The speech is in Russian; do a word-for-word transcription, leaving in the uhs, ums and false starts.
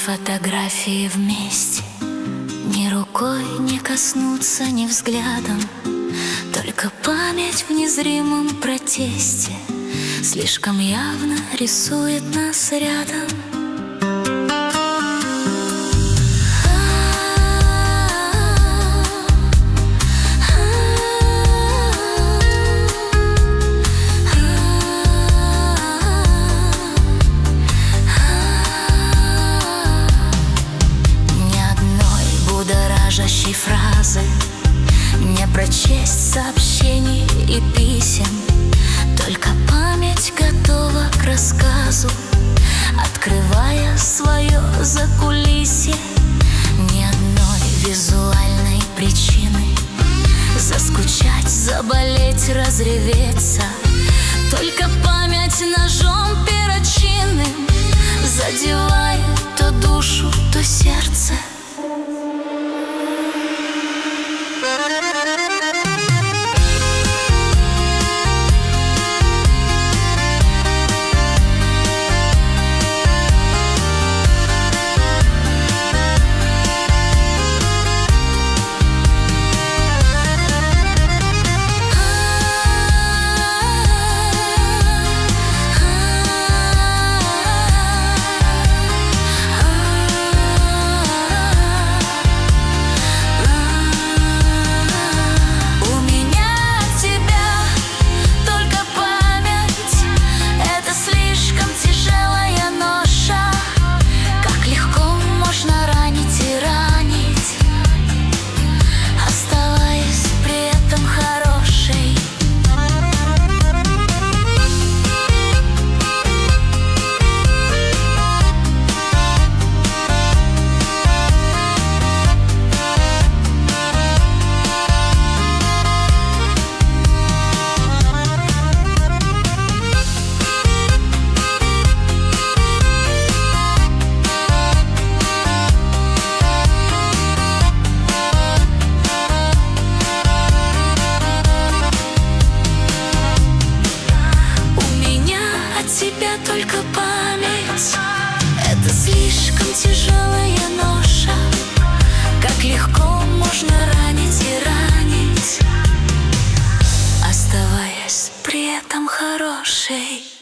фотографии вместе, ни рукой не коснуться, ни взглядом, только память в незримом протесте слишком явно рисует нас рядом. Будоражащей фразы не прочесть сообщений и писем, только память готова к рассказу, открывая свое закулисье. Ни одной визуальной причины заскучать, заболеть, разреветься, только память ножом перочинным задевает то душу, то сердце. Только память — это слишком тяжелая ноша. Как легко можно ранить и ранить, оставаясь при этом хорошей.